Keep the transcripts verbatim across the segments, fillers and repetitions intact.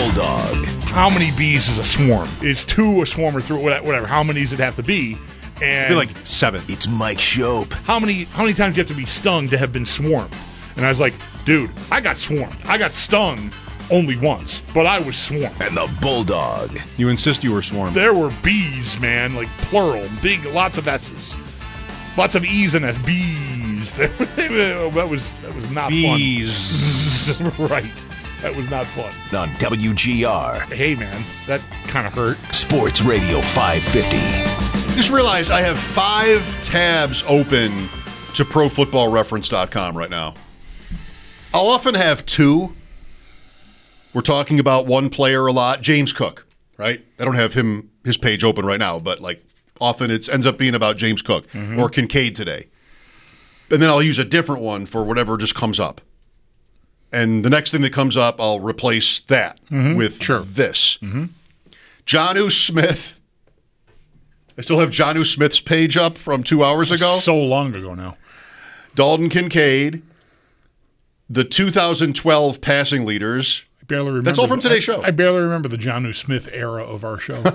Bulldog. How many bees is a swarm? Is two a swarm or three? Whatever. How many does it have to be? And I feel like seven. It's Mike Shope. How many how many times do you have to be stung to have been swarmed? And I was like, dude, I got swarmed. I got stung only once, but I was swarmed. And the Bulldog. You insist you were swarmed. There were bees, man, like plural, big, lots of S's, lots of E's and S. Bees. that was that was not Bees. fun. Right. That was not fun. On W G R. Hey, man, that kind of hurt. Sports Radio five fifty. Just realized I have five tabs open to pro football reference dot com right now. I'll often have two. We're talking about one player a lot, James Cook, right? I don't have him his page open right now, but like often it ends up being about James Cook mm-hmm. or Kincaid today. And then I'll use a different one for whatever just comes up. And the next thing that comes up, I'll replace that mm-hmm. with sure. this. Mm-hmm. Jonnu Smith. I still have Jonnu Smith's page up from two hours ago. So long ago now. Dalton Kincaid. The two thousand twelve passing leaders. I barely remember. That's all from today's the, show. I, I barely remember the Jonnu Smith era of our show.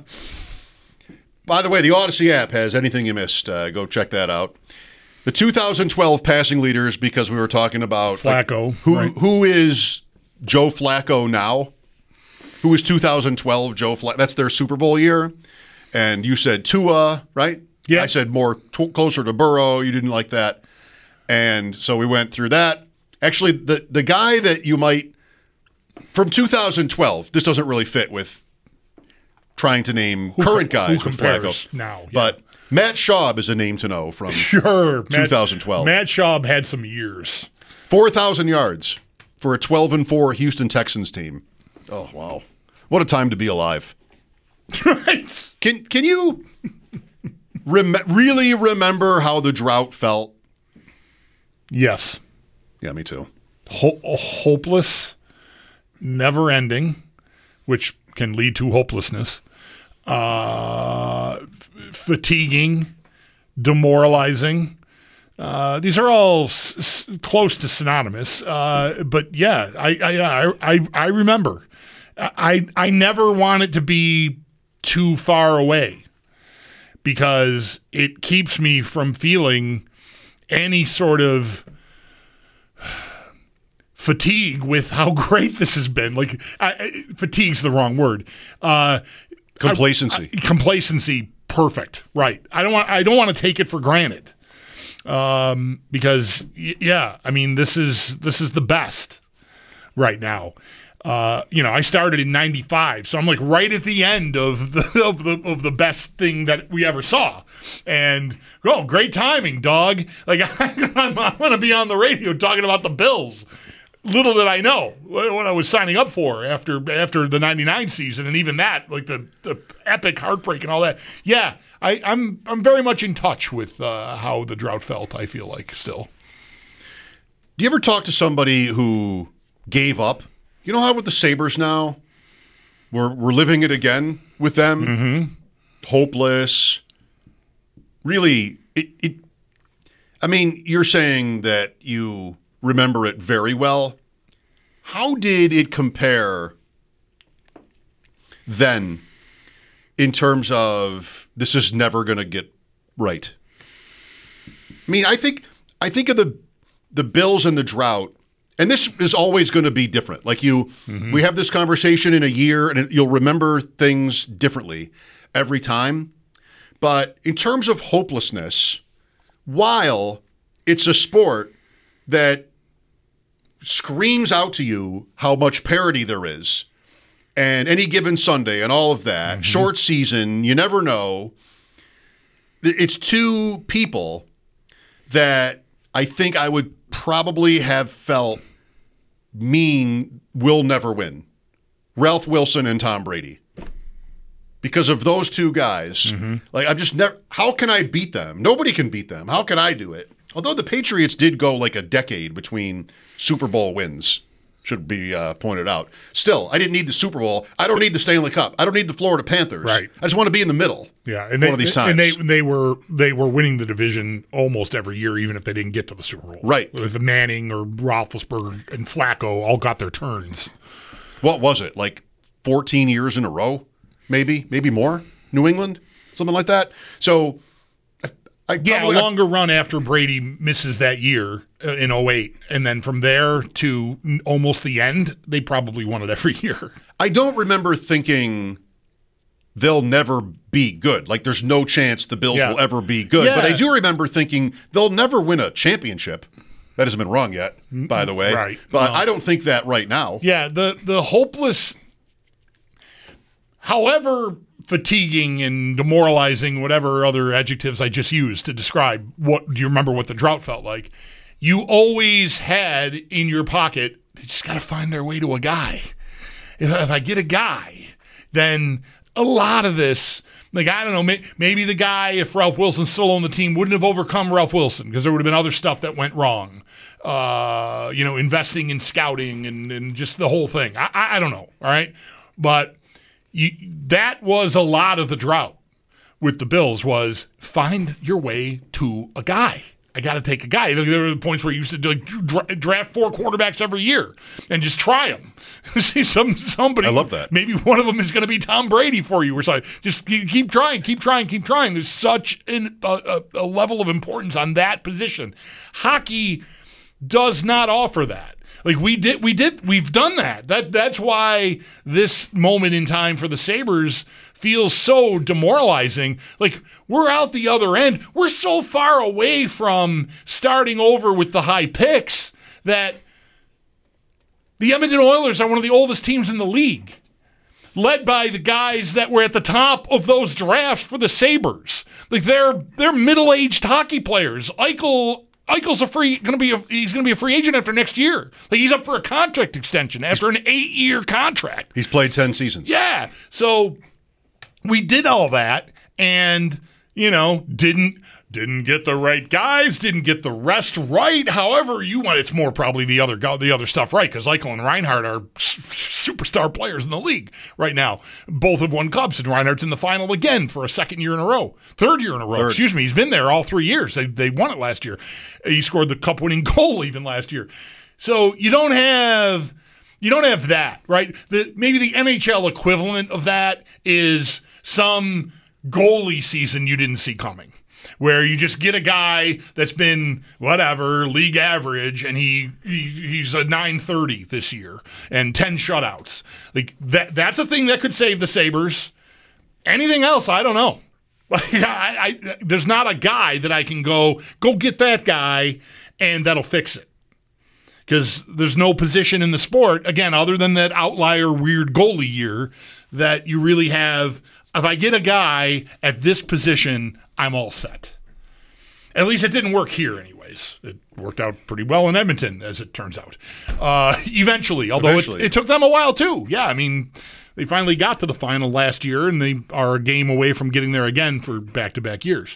By the way, the Odyssey app has anything you missed. Uh, go check that out. The two thousand twelve passing leaders, because we were talking about Flacco. Like, who right. who is Joe Flacco now? Who is two thousand twelve Joe Flacco? That's their Super Bowl year. And you said Tua, right? Yeah. I said more t- closer to Burrow. You didn't like that. And so we went through that. Actually, the, the guy that you might, from two thousand twelve, this doesn't really fit with trying to name who current com- guys who with compares Flacco. now. Yeah. But Matt Schaub is a name to know from sure, twenty twelve. Matt, Matt Schaub had some years. four thousand yards for a twelve and four Houston Texans team. Oh, wow. What a time to be alive. Right. Can can you rem- really remember how the drought felt? Yes. Yeah, me too. Ho- hopeless, never ending, which can lead to hopelessness. Uh, f- fatiguing, demoralizing. Uh, these are all s- s- close to synonymous. Uh, but yeah, I I, I I remember. I I never want it to be too far away because it keeps me from feeling any sort of fatigue with how great this has been. Like, I, I, fatigue's the wrong word. Uh, Complacency. I, I, complacency. Perfect. Right. I don't want. I don't want to take it for granted. Um, because y- yeah, I mean, this is this is the best right now. Uh, you know, I started in ninety-five, so I'm like right at the end of the of the of the best thing that we ever saw. And oh, great timing, dog! Like I'm, I'm going to be on the radio talking about the Bills. Little did I know what I was signing up for after after the ninety-nine season, and even that, like the, the epic heartbreak and all that. Yeah, I, I'm I'm very much in touch with uh, how the drought felt. I feel like still. Do you ever talk to somebody who gave up? You know how with the Sabres now, we're we're living it again with them, mm-hmm. hopeless. Really, it, it. I mean, you're saying that you remember it very well. How did it compare then in terms of this is never going to get right? I mean, I think I think of the the Bills and the drought, and this is always going to be different. Like you, mm-hmm. we have this conversation in a year, and it, you'll remember things differently every time. But in terms of hopelessness, while it's a sport that screams out to you how much parity there is, and any given Sunday and all of that, mm-hmm. short season, you never know. It's two people that I think I would probably have felt mean will never win. Ralph Wilson and Tom Brady. Because of those two guys. Mm-hmm. Like, I'm just never, how can I beat them? Nobody can beat them. How can I do it? Although the Patriots did go like a decade between Super Bowl wins, should be uh, pointed out. Still, I didn't need the Super Bowl. I don't need the Stanley Cup. I don't need the Florida Panthers. Right. I just want to be in the middle. Yeah, and they, one of these times. and they they were they were winning the division almost every year, even if they didn't get to the Super Bowl. Right. With Manning or Roethlisberger and Flacco all got their turns. What was it, like fourteen years in a row? Maybe, maybe more? New England? Something like that? So, I, I Yeah, probably, a longer run after Brady misses that year uh, in oh eight. And then from there to n- almost the end, they probably won it every year. I don't remember thinking they'll never be good. Like, there's no chance the Bills Yeah. will ever be good. Yeah. But I do remember thinking they'll never win a championship. That hasn't been wrong yet, by the way. Right. But No. I don't think that right now. Yeah, the, the hopeless, however fatiguing and demoralizing, whatever other adjectives I just used to describe what, do you remember what the drought felt like? You always had in your pocket, they just got to find their way to a guy. If, if I get a guy, then a lot of this, like, I don't know, may, maybe the guy, if Ralph Wilson's still on the team, wouldn't have overcome Ralph Wilson because there would have been other stuff that went wrong. Uh, you know, investing in scouting and, and just the whole thing. I, I, I don't know, all right? But you, that was a lot of the drought with the Bills was find your way to a guy. I got to take a guy. There were points where you used to do, like, dra- draft four quarterbacks every year and just try them. See, some somebody. I love that. Maybe one of them is going to be Tom Brady for you or something. Just keep keep trying, keep trying, keep trying. There's such an, a, a, a level of importance on that position. Hockey does not offer that. Like we did, we did, we've done that. That that's why this moment in time for the Sabres feels so demoralizing. Like we're out the other end. We're so far away from starting over with the high picks that the Edmonton Oilers are one of the oldest teams in the league, led by the guys that were at the top of those drafts for the Sabres. Like they're they're middle-aged hockey players. Eichel. Eichel's a free going to be a, he's going to be a free agent after next year. Like he's up for a contract extension after an eight-year contract. He's played ten seasons. Yeah. So we did all that and, you know, didn't didn't get the right guys, didn't get the rest right. However, you want it's more probably the other the other stuff right because Eichel and Reinhart are superstar players in the league right now. Both have won cups, and Reinhart's in the final again for a second year in a row, third year in a row. Third. Excuse me, he's been there all three years. They they won it last year. He scored the cup-winning goal even last year. So you don't have you don't have that, right? The maybe the N H L equivalent of that is some goalie season you didn't see coming, where you just get a guy that's been whatever league average, and he, he he's a nine thirty this year and ten shutouts. Like that that's a thing that could save the Sabres. Anything else, I don't know. I, I, there's not a guy that I can go go get that guy and that'll fix it. Because there's no position in the sport, again, other than that outlier weird goalie year, that you really have. If I get a guy at this position, I'm all set. At least it didn't work here anyways. It worked out pretty well in Edmonton, as it turns out. Uh, eventually, although Eventually. It, it took them a while too. Yeah, I mean, they finally got to the final last year, and they are a game away from getting there again for back-to-back years.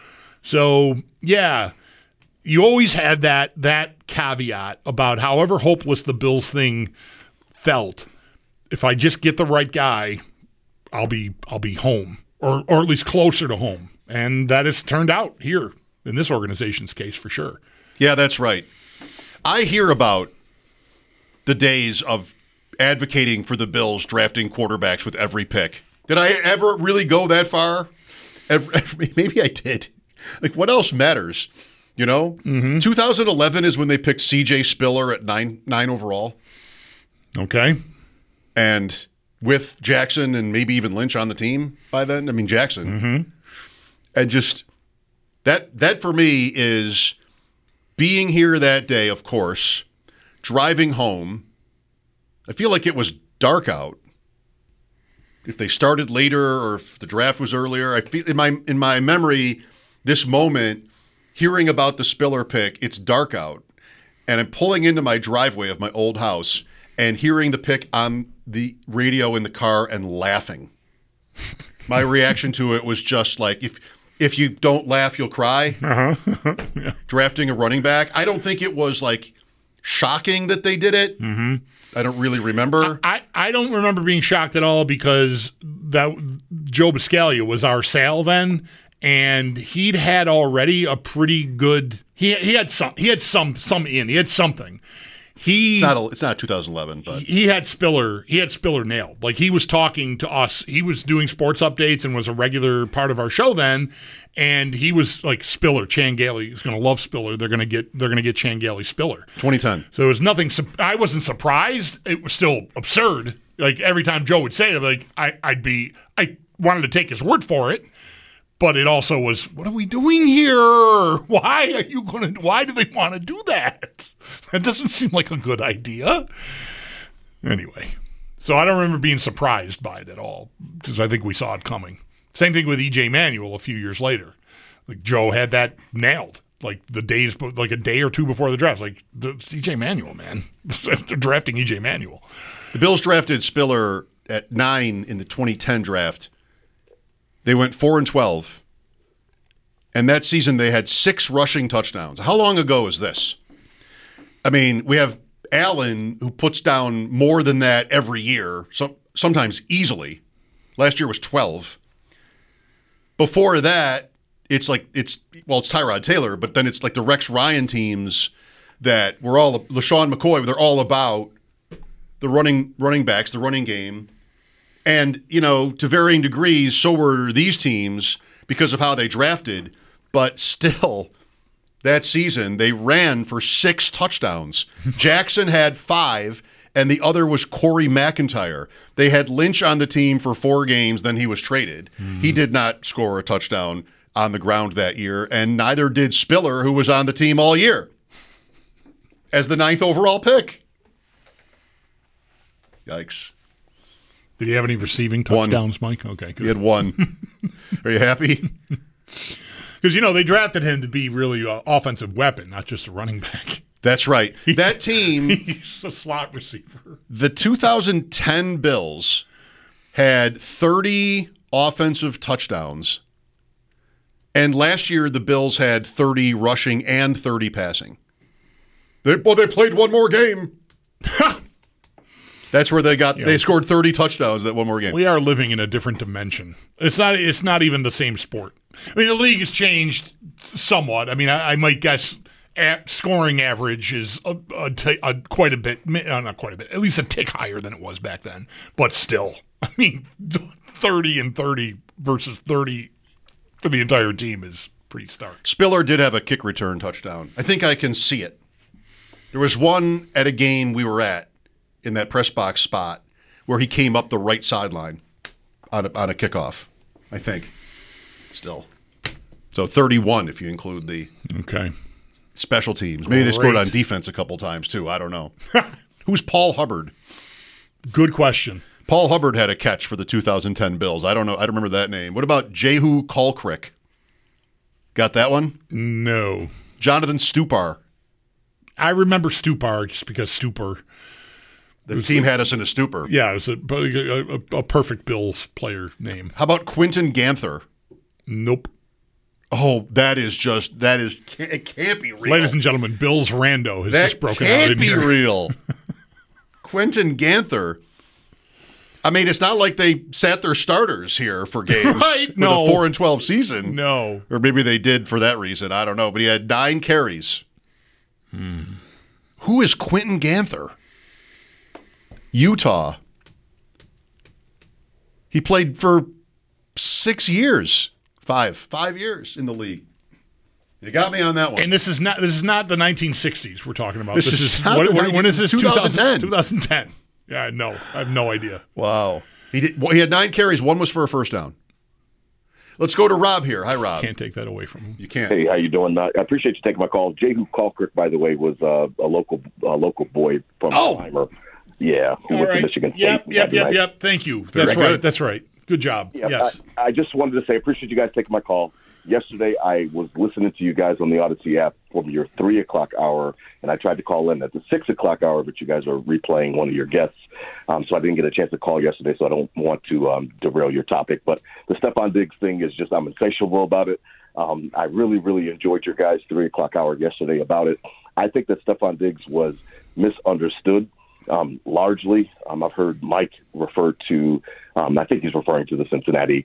So, yeah, you always had that that caveat about however hopeless the Bills thing felt. If I just get the right guy, I'll be I'll be home, or or at least closer to home, and that has turned out here in this organization's case for sure. Yeah, that's right. I hear about the days of advocating for the Bills drafting quarterbacks with every pick. Did I ever really go that far? Every, maybe I did. Like, what else matters? You know, mm-hmm. two thousand eleven is when they picked C J Spiller at nine nine overall, Okay. and with Jackson and maybe even Lynch on the team by then. I mean, Jackson. Mm-hmm. And just that that for me is being here that day, of course, driving home. I feel like it was dark out. If they started later or if the draft was earlier, I feel in my in my memory, this moment, hearing about the Spiller pick, it's dark out. And I'm pulling into my driveway of my old house and hearing the pick on the radio in the car and laughing. My reaction to it was just like, if if you don't laugh, you'll cry. Uh-huh. Yeah. Drafting a running back. I don't think it was like shocking that they did it. Mm-hmm. I don't really remember. I, I don't remember being shocked at all because that Joe Biscaglia was our sale then, and he'd had already a pretty good he he had some he had some some in he had something. He It's not. A, it's not two thousand eleven, but he had Spiller. He had Spiller nailed. Like he was talking to us. He was doing sports updates and was a regular part of our show then. And he was like Spiller, Chan Gailey is going to love Spiller. They're going to get they're going to get Chan Gailey Spiller. twenty ten. So it was nothing. I wasn't surprised. It was still absurd. Like every time Joe would say it, like I, I'd be. I wanted to take his word for it. But it also was, what are we doing here? Why are you going to, why do they want to do that? That doesn't seem like a good idea. Anyway, so I don't remember being surprised by it at all because I think we saw it coming. Same thing with E J Manuel a few years later. Like Joe had that nailed, like the days, like a day or two before the draft. Like the E J Manuel, man. They're drafting E J Manuel. The Bills drafted Spiller at nine in the twenty ten draft. They went four and twelve, and that season they had six rushing touchdowns. How long ago is this? I mean, we have Allen who puts down more than that every year, so sometimes easily. Last year was twelve. Before that, it's like it's well, it's Tyrod Taylor, but then it's like the Rex Ryan teams that were all LaShawn McCoy. They're all about the running running backs, the running game. And, you know, to varying degrees, so were these teams because of how they drafted. But still, that season, they ran for six touchdowns. Jackson had five, and the other was Corey McIntyre. They had Lynch on the team for four games, then he was traded. Mm-hmm. He did not score a touchdown on the ground that year, and neither did Spiller, who was on the team all year as the ninth overall pick. Yikes. Did he have any receiving touchdowns, one. Mike? Okay, good. He had one. Are you happy? Because, you know, they drafted him to be really an offensive weapon, not just a running back. That's right. That team. He's a slot receiver. The two thousand ten Bills had thirty offensive touchdowns. And last year, the Bills had thirty rushing and thirty passing. They, well, they played one more game. That's where they got. You know, they scored thirty touchdowns that one more game. We are living in a different dimension. It's not. It's not even the same sport. I mean, the league has changed somewhat. I mean, I, I might guess at scoring average is a, a t- a, quite a bit, uh, not quite a bit, at least a tick higher than it was back then. But still, I mean, thirty and thirty versus thirty for the entire team is pretty stark. Spiller did have a kick return touchdown. I think I can see it. There was one at a game we were at in that press box spot where he came up the right sideline on a, on a kickoff, I think. Still. So thirty-one if you include the okay special teams. Maybe Great. They scored on defense a couple times too. I don't know. Who's Paul Hubbard? Good question. Paul Hubbard had a catch for the two thousand ten Bills. I don't know. I don't remember that name. What about Jehu Colcrick? Got that one? No. Jonathan Stupar. I remember Stupar just because Stupar. The team had us in a stupor. Yeah, it was a, a, a perfect Bills player name. How about Quentin Ganther? Nope. Oh, that is just, that is, it can't be real. Ladies and gentlemen, Bills Rando has that just broken out in here. That can't be real. Quentin Ganther. I mean, it's not like they sat their starters here for games right? with no. a four and twelve season. No. Or maybe they did for that reason. I don't know. But he had nine carries. Hmm. Who is Quentin Ganther? Utah. He played for six years, five, five years in the league. You got me on that one. And this is not this is not the nineteen sixties we're talking about. This, This, is, is not what, the what, nineteen when is this? twenty ten. twenty ten. Yeah, no, I have no idea. Wow. He did. Well, he had nine carries. One was for a first down. Let's go to Rob here. Hi, Rob. Can't take that away from him. You can't. Hey, how you doing? Uh, I appreciate you taking my call. Jehu Colcrick, by the way, was uh, a local a local boy from Oh. Heimer. Yeah, who All went right. to Michigan State. Yep, yep, yep, nice. yep. Thank you. That's Very right. good. That's right. Good job. Yeah, yes. I, I just wanted to say I appreciate you guys taking my call. Yesterday, I was listening to you guys on the Odyssey app from your three o'clock hour, and I tried to call in at the six o'clock hour, but you guys are replaying one of your guests, um, so I didn't get a chance to call yesterday, so I don't want to um, derail your topic. But the Stephon Diggs thing is just, I'm insatiable about it. Um, I really, really enjoyed your guys' three o'clock hour yesterday about it. I think that Stephon Diggs was misunderstood. Um, largely, um, I've heard Mike refer to, um, I think he's referring to the Cincinnati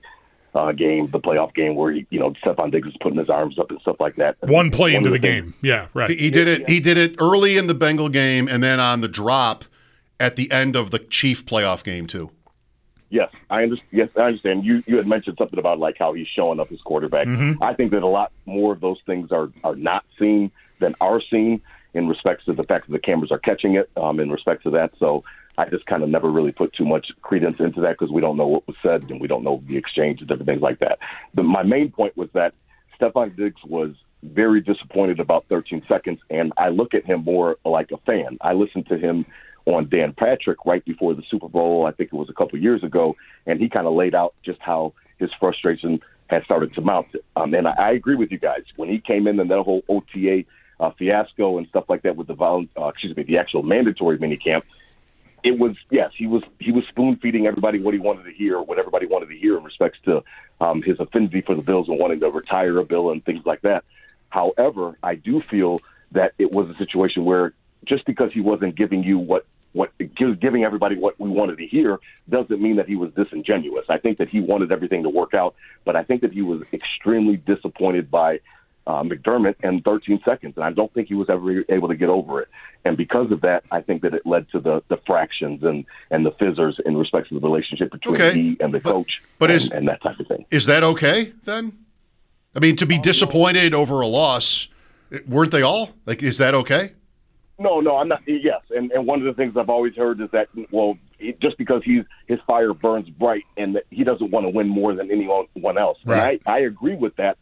uh, game, the playoff game where he, you know, Stephon Diggs is putting his arms up and stuff like that. One play One into of the things- game. Yeah, right. He, he did it. He did it early in the Bengal game, and then on the drop at the end of the Chief playoff game too. Yes, I understand. Yes, I understand. You you had mentioned something about like how he's showing up as quarterback. Mm-hmm. I think that a lot more of those things are are not seen than are seen in respects to the fact that the cameras are catching it. Um, in respect to that, so I just kind of never really put too much credence into that because we don't know what was said and we don't know the exchange and different things like that. But my main point was that Stephon Diggs was very disappointed about thirteen seconds, and I look at him more like a fan. I listened to him on Dan Patrick right before the Super Bowl, I think it was a couple of years ago, and he kind of laid out just how his frustration had started to mount. Um, and I, I agree with you guys. When he came in and that whole O T A uh, fiasco and stuff like that with the vol- uh, excuse me, the actual mandatory minicamp, it was, yes, he was he was spoon-feeding everybody what he wanted to hear, what everybody wanted to hear in respects to um, his affinity for the Bills and wanting to retire a Bill and things like that. However, I do feel that it was a situation where just because he wasn't giving you what, what giving everybody what we wanted to hear doesn't mean that he was disingenuous. I think that he wanted everything to work out, but I think that he was extremely disappointed by uh, McDermott and thirteen seconds, and I don't think he was ever able to get over it. And because of that, I think that it led to the, the fractions and, and the fizzers in respect to the relationship between Okay. he and the But- coach but and, is- and that type of thing. Is that okay then? I mean, to be disappointed over a loss, weren't they all? Like, is that okay? No, no, I'm not. Yes, and, and one of the things I've always heard is that, well, he, just because he's his fire burns bright and that he doesn't want to win more than anyone else. Right. And I, I agree with that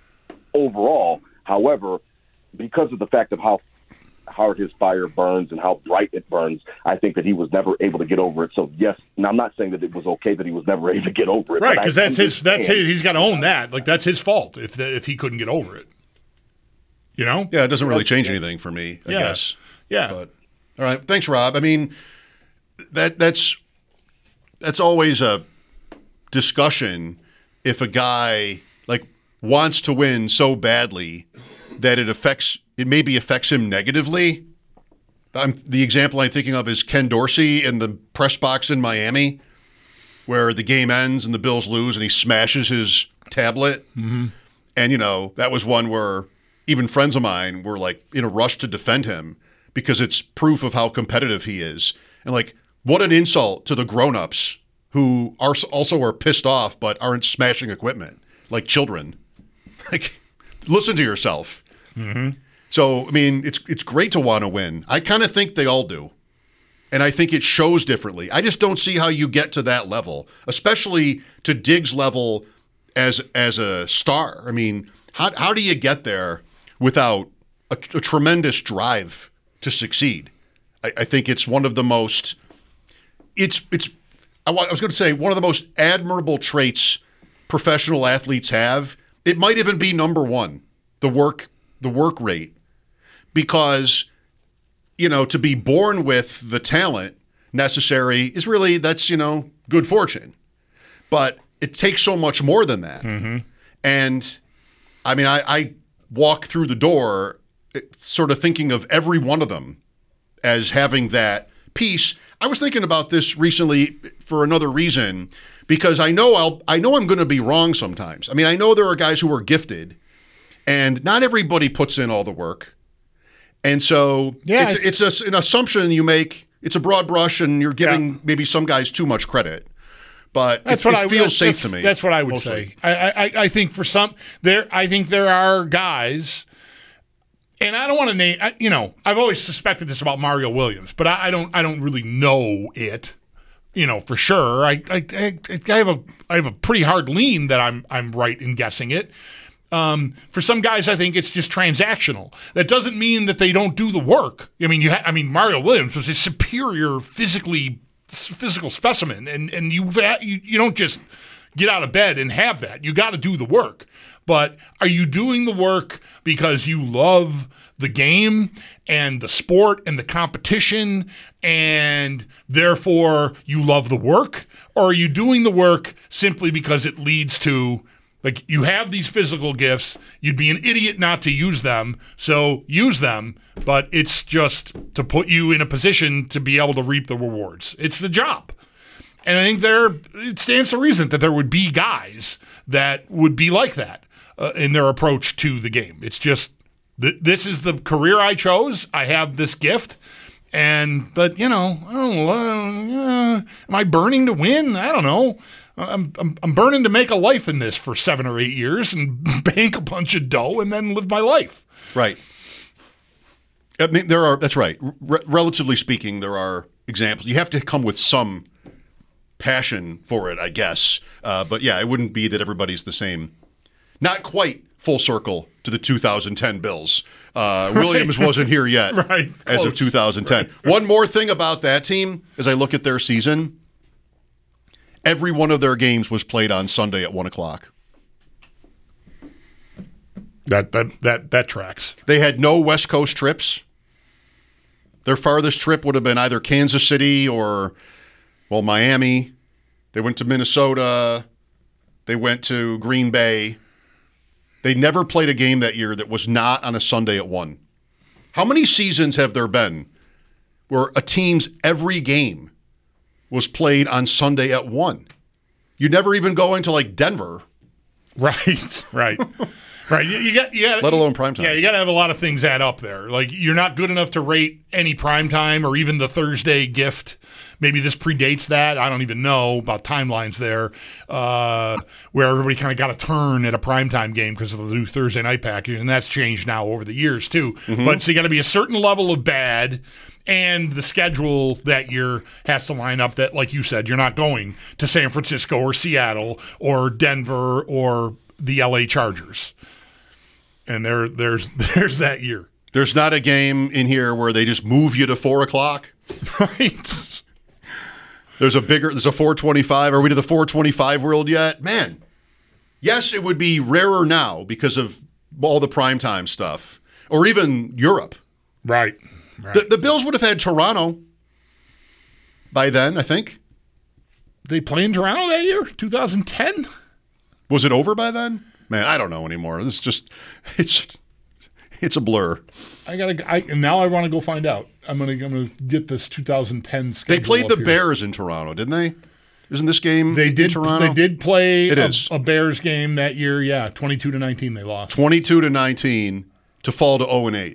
overall. However, because of the fact of how hard his fire burns and how bright it burns, I think that he was never able to get over it. So, yes, and I'm not saying that it was okay that he was never able to get over it. Right, but I because that's his. That's understand- his. He's got to own that. Like that's his fault if the, if he couldn't get over it. You know. Yeah, it doesn't really change anything for me, I Yeah. guess. Yeah. But all right, thanks, Rob. I mean, that that's that's always a discussion if a guy like wants to win so badly that it affects it maybe affects him negatively. I'm, the example I'm thinking of is Ken Dorsey in the press box in Miami, where the game ends and the Bills lose and he smashes his tablet. Mm-hmm. And, you know, that was one where even friends of mine were like in a rush to defend him because it's proof of how competitive he is. And like, what an insult to the grown-ups who are also are pissed off but aren't smashing equipment like children. Like, listen to yourself. Mm-hmm. So, I mean, it's it's great to want to win. I kind of think they all do. And I think it shows differently. I just don't see how you get to that level, especially to Diggs' level as as a star. I mean, how how do you get there without a, a tremendous drive to succeed? I, I think it's one of the most it's it's I, wa- I was going to say one of the most admirable traits professional athletes have. It might even be number one, the work the work rate, because you know to be born with the talent necessary is really that's you know good fortune, but it takes so much more than that. Mm-hmm. And I mean, I, I walk through the door sort of thinking of every one of them as having that piece. I was thinking about this recently for another reason, because I know I'll I know I'm going to be wrong sometimes. I mean, I know there are guys who are gifted, and not everybody puts in all the work. And so Yeah, it's, it's a, an assumption you make. It's a broad brush, and you're giving Yeah. maybe some guys too much credit. But That's it, what it I feels that's, safe that's, to me. That's what I would mostly. say. I, I I think for some there, I think there are guys, and I don't want to name. I, you know, I've always suspected this about Mario Williams, but I, I don't. I don't really know it. You know, for sure. I I, I I have a I have a pretty hard lean that I'm I'm right in guessing it. Um, for some guys, I think it's just transactional. That doesn't mean that they don't do the work. I mean, you. Ha- I mean, Mario Williams was a superior physically. physical specimen, and and you you you don't just get out of bed and have that. You got to do the work. But are you doing the work because you love the game and the sport and the competition, and therefore you love the work, or are you doing the work simply because it leads to, like, you have these physical gifts, you'd be an idiot not to use them, so use them, but it's just to put you in a position to be able to reap the rewards. It's the job. And I think there it stands to reason that there would be guys that would be like that uh, in their approach to the game. It's just th- this is the career I chose. I have this gift. And, but, you know, I don't know, uh, am I burning to win? I don't know. I'm, I'm I'm burning to make a life in this for seven or eight years and bank a bunch of dough and then live my life. Right. I mean, there are, that's right. Re- relatively speaking, there are examples. You have to come with some passion for it, I guess. Uh, but yeah, it wouldn't be that everybody's the same. Not quite full circle to the two thousand ten Bills. Uh, Williams right. wasn't here yet right. as of two thousand ten. Right. One more thing about that team, as I look at their season, every one of their games was played on Sunday at one o'clock. That that that that tracks. They had no West Coast trips. Their farthest trip would have been either Kansas City or, well, Miami. They went to Minnesota. They went to Green Bay. They never played a game that year that was not on a Sunday at one. How many seasons have there been where a team's every game was played on Sunday at one? You never even go into like Denver. Right, right. Right, you, you got, you got, let alone primetime. Yeah, you got to have a lot of things add up there. Like, you're not good enough to rate any primetime or even the Thursday gift. Maybe this predates that. I don't even know about timelines there, uh, where everybody kind of got a turn at a primetime game because of the new Thursday night package, and that's changed now over the years too. Mm-hmm. But so you got to be a certain level of bad, and the schedule that year has to line up that, like you said, you're not going to San Francisco or Seattle or Denver or the L A Chargers. And there, there's there's that year. There's not a game in here where they just move you to four o'clock. Right. There's a bigger, there's a four twenty-five. Are we to the four twenty-five world yet? Man, yes, it would be rarer now because of all the primetime stuff. Or even Europe. Right. right. The, the Bills would have had Toronto by then, I think. They play in Toronto that year? twenty ten? Was it over by then? Man, I don't know anymore. This is just, it's it's a blur. I gotta. I now I want to go find out. I'm gonna. I'm gonna get this two thousand ten schedule. They played up the here. Bears in Toronto, didn't they? Isn't this game they in did, Toronto? They did play it a, is. a Bears game that year. Yeah, twenty-two to nineteen. They lost. Twenty-two to nineteen to fall to zero and eight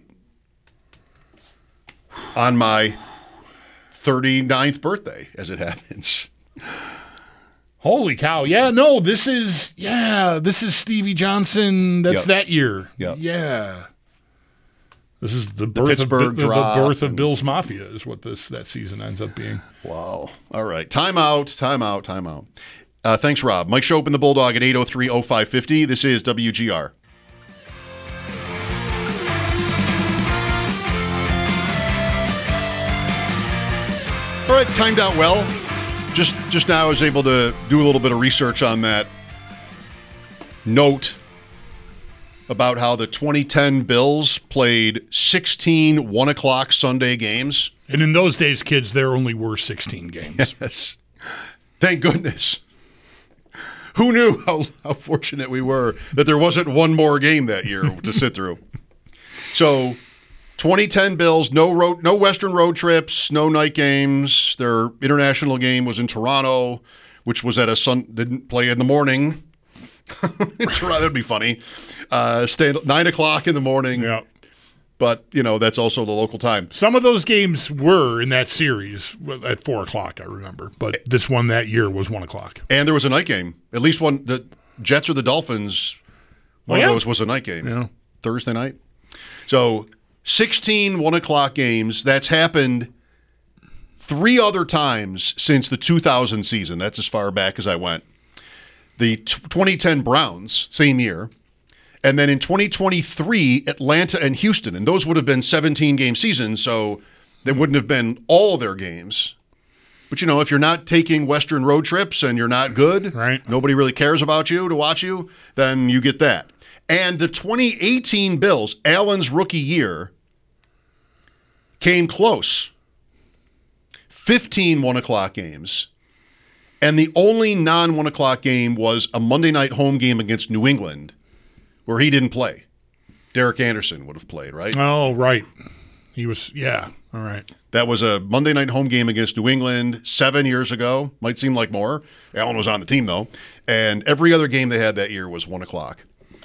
on my thirty-ninth birthday, as it happens. Holy cow. Yeah, no, this is, yeah, this is Stevie Johnson. That's Yep. that year. Yep. Yeah. This is the The birth, Pittsburgh of, the, the drop birth of and- Bill's Mafia is what this that season ends up being. Wow. All right. Time out, time out, time out. Uh, thanks, Rob. Mike Shope and the Bulldog at eight oh three oh five fifty. This is W G R. All right, timed out well. Just just now I was able to do a little bit of research on that note about how the twenty ten Bills played sixteen one o'clock Sunday games. And in those days, kids, there only were sixteen games. Yes. Thank goodness. Who knew how, how fortunate we were that there wasn't one more game that year to sit through. So twenty ten Bills, no road, no Western road trips, no night games. Their international game was in Toronto, which was at a sun. Didn't play in the morning. Toronto, that'd be funny. Uh, stay at nine o'clock in the morning. Yeah. But you know that's also the local time. Some of those games were in that series at four o'clock. I remember, but this one that year was one o'clock. And there was a night game. At least one. The Jets or the Dolphins. One Oh, yeah? of those was a night game. Yeah. Thursday night. So sixteen one o'clock games. That's happened three other times since the two thousand season. That's as far back as I went. The t- twenty ten Browns, same year. And then in twenty twenty-three, Atlanta and Houston. And those would have been seventeen-game seasons, so they wouldn't have been all their games. But, you know, if you're not taking Western road trips and you're not good, Right. nobody really cares about you to watch you, then you get that. And the twenty eighteen Bills, Allen's rookie year, came close. fifteen one o'clock games. And the only non-one o'clock game was a Monday night home game against New England, where he didn't play. Derek Anderson would have played, right? Oh, right. He was, yeah. All right. That was a Monday night home game against New England seven years ago. Might seem like more. Allen was on the team, though. And every other game they had that year was one o'clock.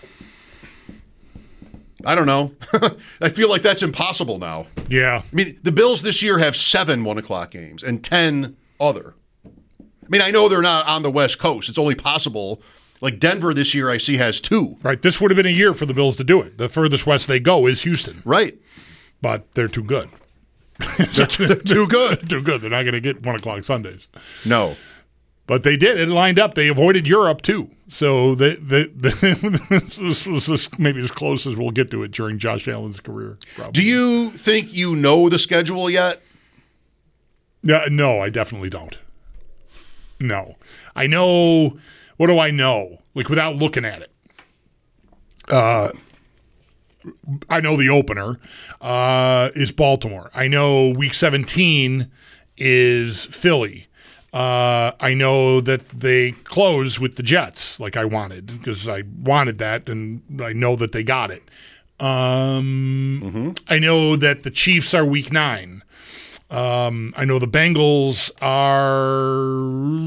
I don't know. I feel like that's impossible now. Yeah. I mean, the Bills this year have seven one o'clock games and ten other. I mean, I know they're not on the West Coast. It's only possible. Like Denver this year, I see has two. Right. This would have been a year for the Bills to do it. The furthest west they go is Houston. Right. But they're too good. They're too good. Too good. They're not going to get one o'clock Sundays. No. But they did. It lined up. They avoided Europe, too. So they, they, they, this was maybe as close as we'll get to it during Josh Allen's career. Probably. Do you think you know the schedule yet? No, no, I definitely don't. No. I know – what do I know? Like, without looking at it. Uh, I know the opener uh, is Baltimore. I know week seventeen is Philly. Uh, I know that they close with the Jets like I wanted because I wanted that, and I know that they got it. Um, mm-hmm. I know that the Chiefs are week nine. Um, I know the Bengals are,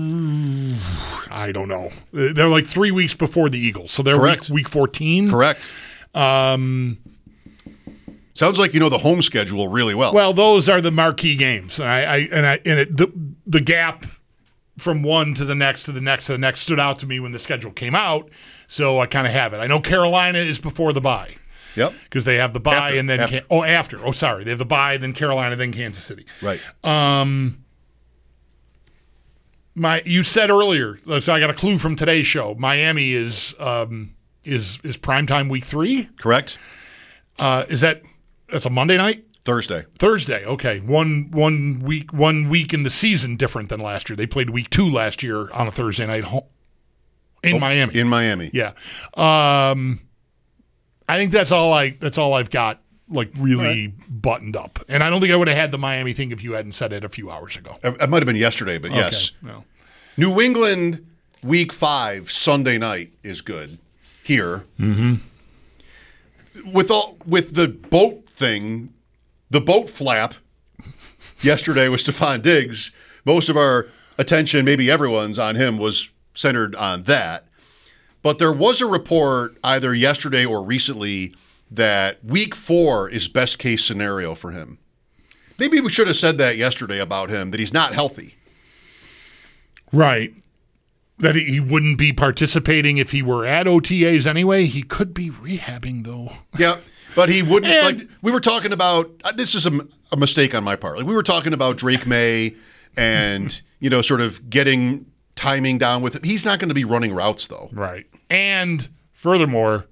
I don't know. They're like three weeks before the Eagles. So they're week, week fourteen. Correct. Um, Sounds like you know the home schedule really well. Well, those are the marquee games. And I, I and I and it, the the gap from one to the next to the next to the next stood out to me when the schedule came out. So I kind of have it. I know Carolina is before the bye. Yep. Because they have the bye after, and then after. Can, oh after oh sorry they have the bye then Carolina then Kansas City. Right. Um. My you said earlier. So I got a clue from today's show. Miami is um is is primetime week three. Correct. Uh, is that that's a Monday night? Thursday. Thursday. Okay. One one week one week in the season different than last year. They played week two last year on a Thursday night home in oh, Miami. In Miami. Yeah. Um, I think that's all I that's all I've got like really right. buttoned up. And I don't think I would have had the Miami thing if you hadn't said it a few hours ago. It might have been yesterday, but okay. yes. No. New England week five Sunday night is good here. Mm-hmm. With all with the boat thing, the boat flap yesterday was Stephon Diggs. Most of our attention, maybe everyone's on him, was centered on that. But there was a report either yesterday or recently that week four is best case scenario for him. Maybe we should have said that yesterday about him, that he's not healthy. Right. That he wouldn't be participating if he were at O T As anyway. He could be rehabbing, though. Yeah, but he wouldn't. And, like we were talking about, this is a, a mistake on my part. Like we were talking about Drake May and, you know, sort of getting timing down with him. He's not going to be running routes, though. Right. And furthermore,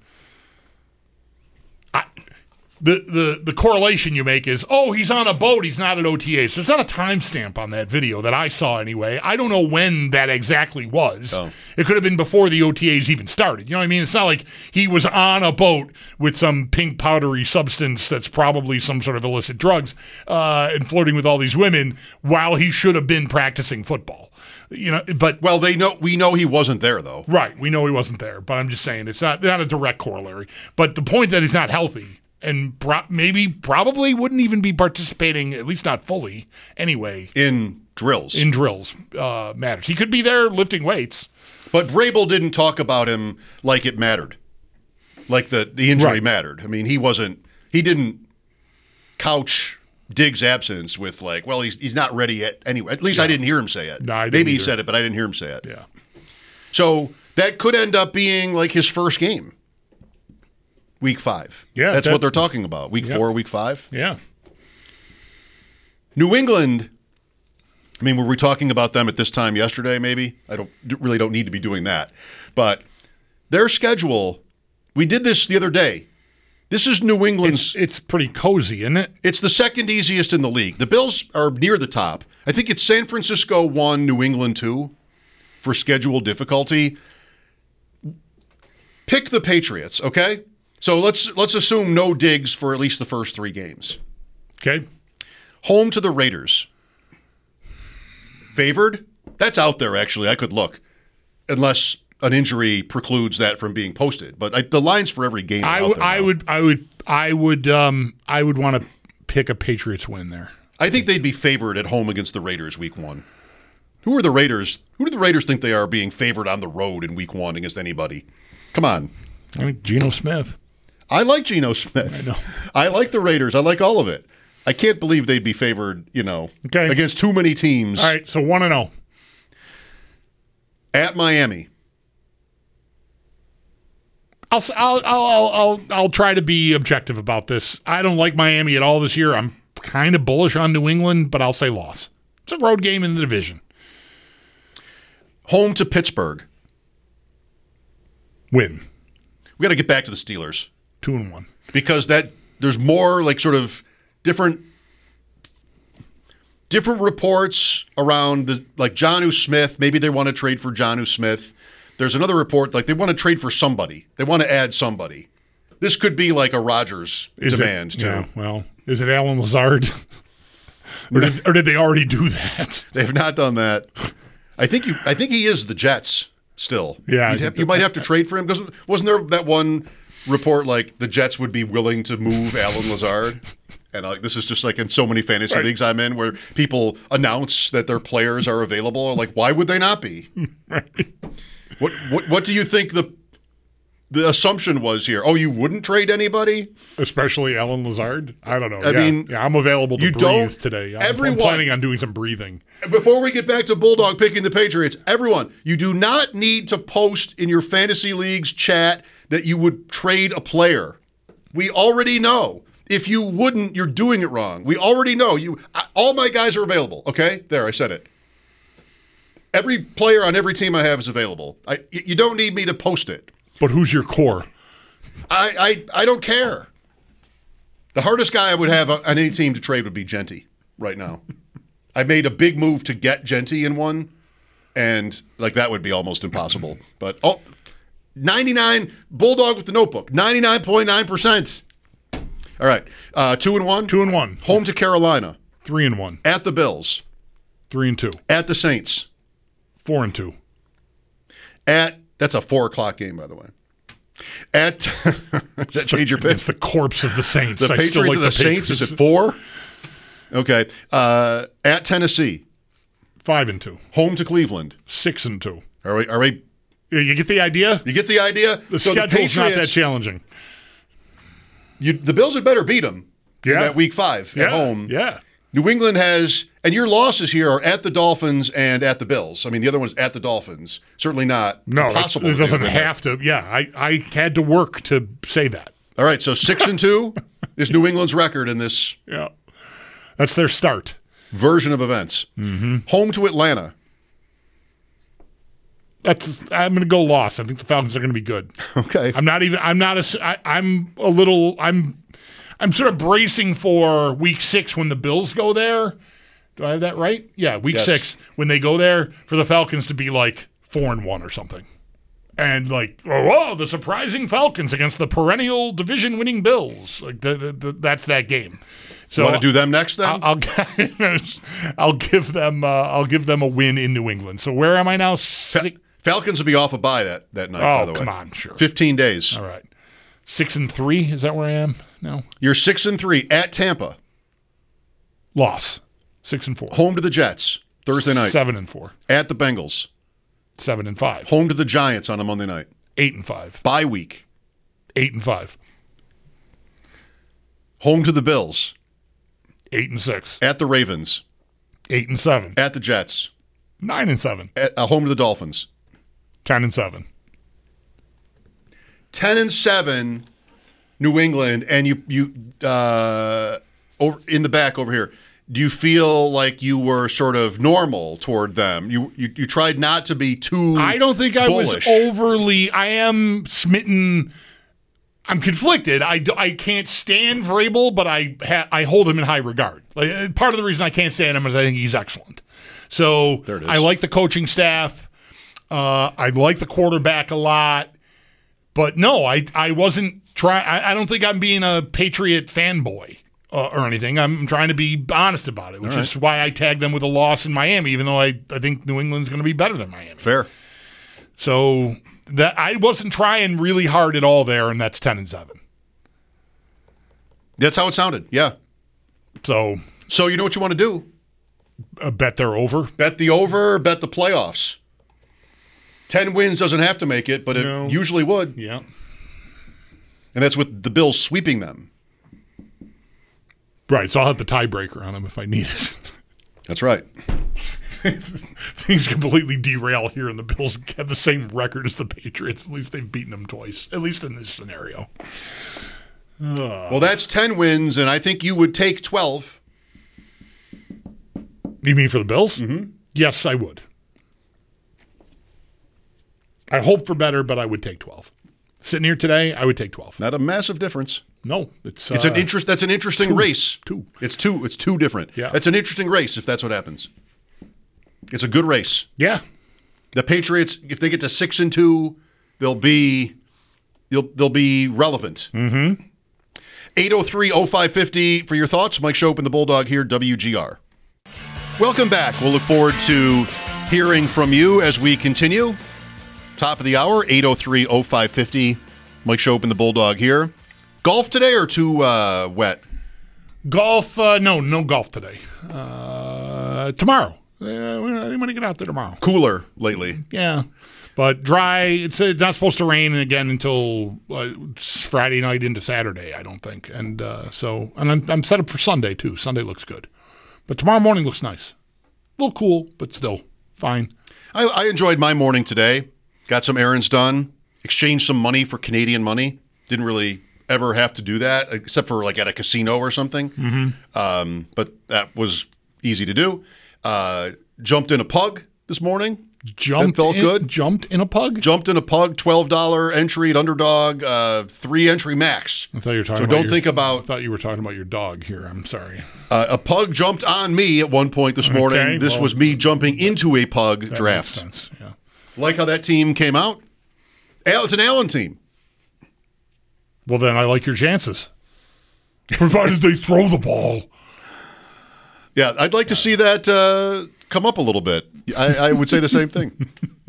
I, the, the, the correlation you make is, oh, he's on a boat. He's not at O T As. There's not a timestamp on that video that I saw anyway. I don't know when that exactly was. Oh. It could have been before the O T As even started. You know what I mean? It's not like he was on a boat with some pink powdery substance that's probably some sort of illicit drugs uh, and flirting with all these women while he should have been practicing football. You know, but well, they know we know he wasn't there though. Right, we know he wasn't there. But I'm just saying it's not not a direct corollary. But the point that he's not healthy and pro- maybe probably wouldn't even be participating, at least not fully anyway, in drills. In drills uh, matters. He could be there lifting weights. But Vrabel didn't talk about him like it mattered, like the the injury right. mattered. I mean, he wasn't. He didn't couch Diggs' absence with like, well, he's he's not ready yet anyway. At least yeah. I didn't hear him say it. No, I didn't Maybe either. he said it, but I didn't hear him say it. Yeah. So that could end up being like his first game. Week five. Yeah. That's that, what they're talking about. Week yep. four, week five. Yeah. New England, I mean, were we talking about them at this time yesterday, maybe? I don't really don't need to be doing that. But their schedule, we did this the other day. This is New England's. It's, it's pretty cozy, isn't it? It's the second easiest in the league. The Bills are near the top. I think it's San Francisco one, New England two for schedule difficulty. Pick the Patriots, okay? So let's let's assume no Diggs for at least the first three games. Okay. Home to the Raiders. Favored? That's out there, actually. I could look. Unless an injury precludes that from being posted. But I, the lines for every game are I, out w- there I now. would I would I would um I would want to pick a Patriots win there. I think they'd be favored at home against the Raiders week one. Who are the Raiders? Who do the Raiders think they are being favored on the road in week one against anybody? Come on. I think Geno Smith. I like Geno Smith. I know. I like the Raiders. I like all of it. I can't believe they'd be favored, you know, Okay. against too many teams. All right, so one and oh. At Miami. I'll, s- I'll, I'll, I'll, I'll, I'll try to be objective about this. I don't like Miami at all this year. I'm kind of bullish on New England, but I'll say loss. It's a road game in the division. Home to Pittsburgh. Win. We got to get back to the Steelers Two and one. because that there's more like sort of different different reports around the like Jonnu Smith. Maybe they want to trade for Jonnu Smith. There's another report like they want to trade for somebody. They want to add somebody. This could be like a Rodgers Is demand it, too. Yeah, well, is it Alan Lazard? or, did, or did they already do that? They have not done that. I think you. I think he is the Jets still. Yeah, I You'd think have, you might have to trade for him because wasn't there that one report like the Jets would be willing to move Alan Lazard? And like this is just like in so many fantasy Right. leagues I'm in where people announce that their players are available. Like, why would they not be? Right. What what what do you think the the assumption was here? Oh, you wouldn't trade anybody? Especially Alan Lazard. I don't know. I yeah. mean, yeah, I'm available to you breathe don't- today. I'm, everyone- I'm planning on doing some breathing. Before we get back to Bulldog picking the Patriots, everyone, you do not need to post in your fantasy leagues chat that you would trade a player. We already know. If you wouldn't, you're doing it wrong. We already know. You. I, all my guys are available. Okay, there, I said it. Every player on every team I have is available. I, y- you don't need me to post it. But who's your core? I, I, I don't care. The hardest guy I would have on any team to trade would be Genty right now. I made a big move to get Genty in one, and like that would be almost impossible. But oh, ninety-nine Bulldog with the notebook, ninety-nine point nine percent. All right, uh, two and one. Two and one. Home to Carolina, Three and one. at the Bills, Three and two. at the Saints, Four and two. at that's a four o'clock game, by the way. At does that change your pick? It's the corpse of the Saints. The I Patriots still like and the, the Saints Patriots. is at four. Okay, uh, at Tennessee, Five and two. home to Cleveland. Six and two. Are we? Are we? Yeah, you get the idea? You get the idea. The so schedule's the not that Patriots, challenging. you, the Bills had better beat them. Yeah. In that week five Yeah. at home. Yeah. New England has, and your losses here are at the Dolphins and at the Bills. I mean, the other one's at the Dolphins. Certainly not No, it, possible. it to doesn't win have to. Yeah, I, I had to work to say that. All right, so six and two is New England's record in this Yeah. That's their start. version of events. Mm-hmm. Home to Atlanta. That's I'm going to go loss. I think the Falcons are going to be good. Okay. I'm not even. I'm not a. I, I'm a little. I'm. I'm sort of bracing for week six when the Bills go there. Do I have that right? Yeah, week Yes. six when they go there for the Falcons to be like four and one or something, and like oh, whoa, the surprising Falcons against the perennial division-winning Bills. Like the, the, the, that's that game. So Want to do them next then? I'll, I'll I'll give them uh, I'll give them a win in New England. So where am I now? Six, Falcons will be off a bye that, that night, by oh the way. come on, sure. fifteen days. All right, six and three. Is that where I am now? You're six and three at Tampa. Loss. Six and four. Home to the Jets Thursday night. Seven and four. At the Bengals. Seven and five. Home to the Giants on a Monday night. Eight and five. Bye week. Eight and five. Home to the Bills. Eight and six. At the Ravens. Eight and seven. At the Jets. Nine and seven. At, uh, home to the Dolphins. Ten and seven. Ten and seven, New England, and you you uh, over in the back over here. Do you feel like you were sort of normal toward them? You you, you tried not to be too. I don't think I bullish. was overly. I am smitten. I'm conflicted. I, do- I can't stand Vrabel, but I ha, I hold him in high regard. Like, uh, part of the reason I can't stand him is I think he's excellent. So There it is. I like the coaching staff. Uh, I like the quarterback a lot. But no, I I wasn't trying. I don't think I'm being a Patriot fanboy uh, or anything. I'm trying to be honest about it, which All right. is why I tagged them with a loss in Miami, even though I, I think New England's going to be better than Miami. Fair. So that I wasn't trying really hard at all there, and that's ten and seven. That's how it sounded. Yeah. So So you know what you want to do? Uh, bet they're over. Bet the over, bet the playoffs. Ten wins doesn't have to make it, but it No. usually would. Yeah. And that's with the Bills sweeping them. Right. So I'll have the tiebreaker on them if I need it. That's right. Things completely derail here, and the Bills have the same record as the Patriots. At least they've beaten them twice, at least in this scenario. Well, that's ten wins, and I think you would take twelve. You mean for the Bills? Mm-hmm. Yes, I would. I hope for better, but I would take twelve. Sitting here today, I would take twelve. Not a massive difference. No, it's It's uh, an interest. That's an interesting two. race. Two. It's two. It's two different. Yeah. It's an interesting race if that's what happens. It's a good race. Yeah. The Patriots, if they get to six and two, they'll be they'll they'll be relevant. Mm-hmm. eight oh three oh five fifty for your thoughts. Mike Shope and the Bulldog here, W G R. Welcome back. We'll look forward to hearing from you as we continue. Top of the hour, eight oh three oh five fifty. Mike Shope and the Bulldog here. Golf today or too uh, wet? Golf, uh, no, no golf today. Uh, tomorrow. Uh, we want to get out there tomorrow. Cooler lately. Yeah. But dry. It's, it's not supposed to rain again until uh, Friday night into Saturday, I don't think. And uh, so, and I'm, I'm set up for Sunday, too. Sunday looks good. But tomorrow morning looks nice. A little cool, but still fine. I, I enjoyed my morning today. Got some errands done. Exchanged some money for Canadian money. Didn't really ever have to do that, except for like at a casino or something. Mm-hmm. Um, but that was easy to do. Uh, jumped in a pug this morning. Jumped That felt in, good. Jumped in a pug? Jumped in a pug, twelve dollars entry at Underdog, uh, three entry max. I thought you were talking So about don't your, think about- I thought you were talking about your dog here. I'm sorry. Uh, a pug jumped on me at one point this morning. Okay, this well, was me jumping into a pug That draft. makes sense. Yeah. Like how that team came out? Al- It's an Allen team. Well, then I like your chances. Provided they throw the ball. Yeah, I'd like to see that uh, come up a little bit. I, I would say the same thing.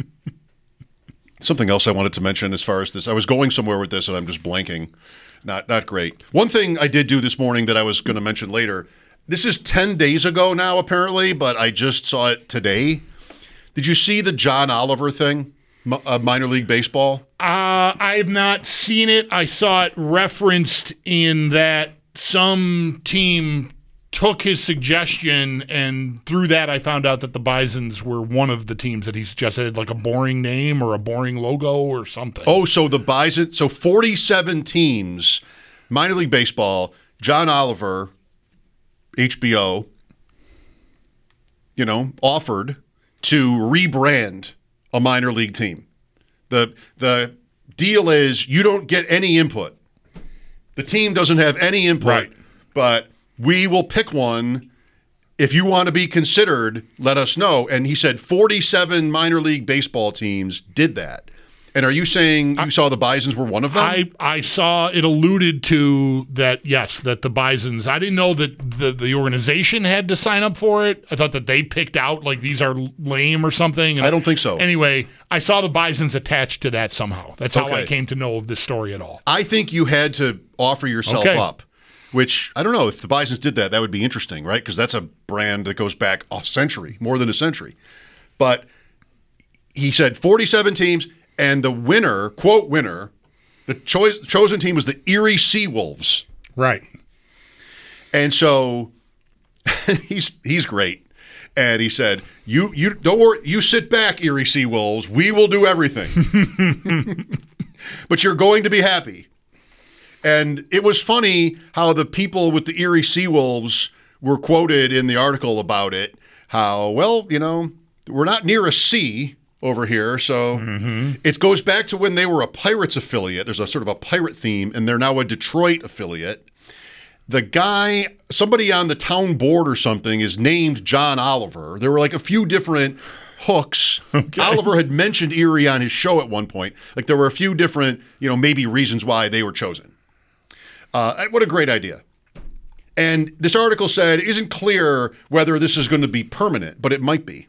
Something else I wanted to mention as far as this. I was going somewhere with this, and I'm just blanking. Not not great. One thing I did do this morning that I was going to mention later. This is ten days ago now, apparently, but I just saw it today. Did you see the John Oliver thing? M- uh, minor League Baseball? Uh, I have not seen it. I saw it referenced in that some team took his suggestion, and through that I found out that the Bisons were one of the teams that he suggested, like a boring name or a boring logo or something. Oh, so the Bison, so forty-seven teams, minor league baseball, John Oliver, H B O, you know, offered to rebrand a minor league team. The the deal is you don't get any input. The team doesn't have any input, Right. but we will pick one. If you want to be considered, let us know. And he said forty-seven minor league baseball teams did that. And are you saying you saw the Bisons were one of them? I, I saw it alluded to that, yes, that the Bisons, I didn't know that the, the organization had to sign up for it. I thought that they picked out, like, these are lame or something. And I don't think so. Anyway, I saw the Bisons attached to that somehow. That's how Okay. I came to know of this story at all. I think you had to offer yourself Okay. up, which I don't know if the Bisons did that. That would be interesting, right? Because that's a brand that goes back a century, more than a century. But he said forty-seven teams, and the winner, quote winner, the choice, chosen team was the Erie Seawolves. Right. And so he's he's great. And he said, "You you don't worry, you sit back, Erie Seawolves. We will do everything. But you're going to be happy." And it was funny how the people with the Erie Seawolves were quoted in the article about it. How, well, you know, we're not near a sea over here, so it goes back to when they were a Pirates affiliate. There's a sort of a pirate theme, and they're now a Detroit affiliate. The guy, somebody on the town board or something, is named John Oliver. There were like a few different hooks. Oliver had mentioned Erie on his show at one point. Like there were a few different, you know, maybe reasons why they were chosen. Uh, what a great idea. And this article said it isn't clear whether this is going to be permanent, but it might be.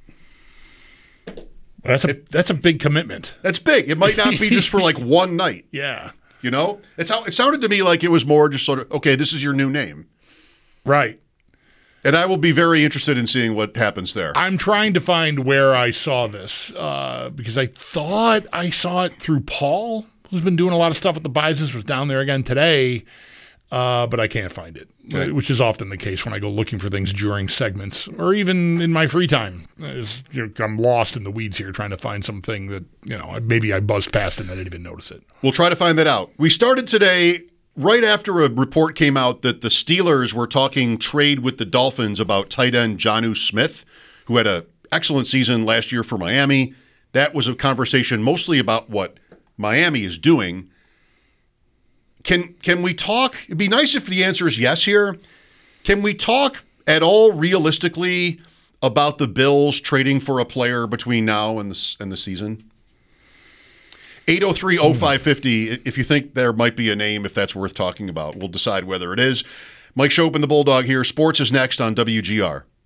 That's a that's a big commitment. That's big. It might not be just for like one night. Yeah. You know, it's how it sounded to me like it was more just sort of, okay, this is your new name. Right. And I will be very interested in seeing what happens there. I'm trying to find where I saw this uh, because I thought I saw it through Paul, who's been doing a lot of stuff with the Bisons, was down there again today, uh, but I can't find it, Right. which is often the case when I go looking for things during segments or even in my free time. Is, you know, I'm lost in the weeds here trying to find something that, you know, maybe I buzzed past and I didn't even notice it. We'll try to find that out. We started today right after a report came out that the Steelers were talking trade with the Dolphins about tight end Jonnu Smith, who had an excellent season last year for Miami. That was a conversation mostly about what Miami is doing. Can can we talk? It'd be nice if the answer is yes here. Can we talk at all realistically about the Bills trading for a player between now and the, and the season? eight oh three oh five five oh, if you think there might be a name, if that's worth talking about. We'll decide whether it is. Mike Schopp and the Bulldog here. Sports is next on W G R.